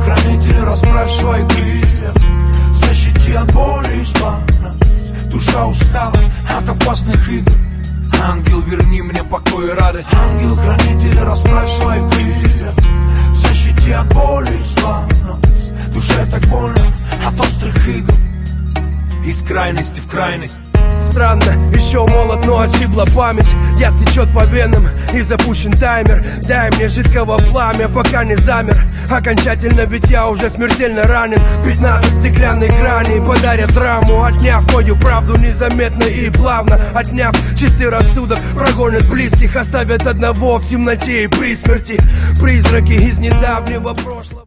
Ангел-хранитель, расправь свои крылья, защити от боли и зла. Душа устала от опасных игр. Ангел, верни мне покой и радость. Ангел-хранитель, расправь свои крылья, защити от боли и зла. Душе так больно от острых игр. Из крайности в крайность. Странно, еще молод, но отшибла память. Яд течет по венам и запущен таймер. Дай мне жидкого пламя, пока не замер окончательно, ведь я уже смертельно ранен. 15 стеклянных граней подарят драму, отняв мою правду незаметно и плавно. Отняв чистый рассудок, прогонят близких, оставят одного в темноте и при смерти. Призраки из недавнего прошлого.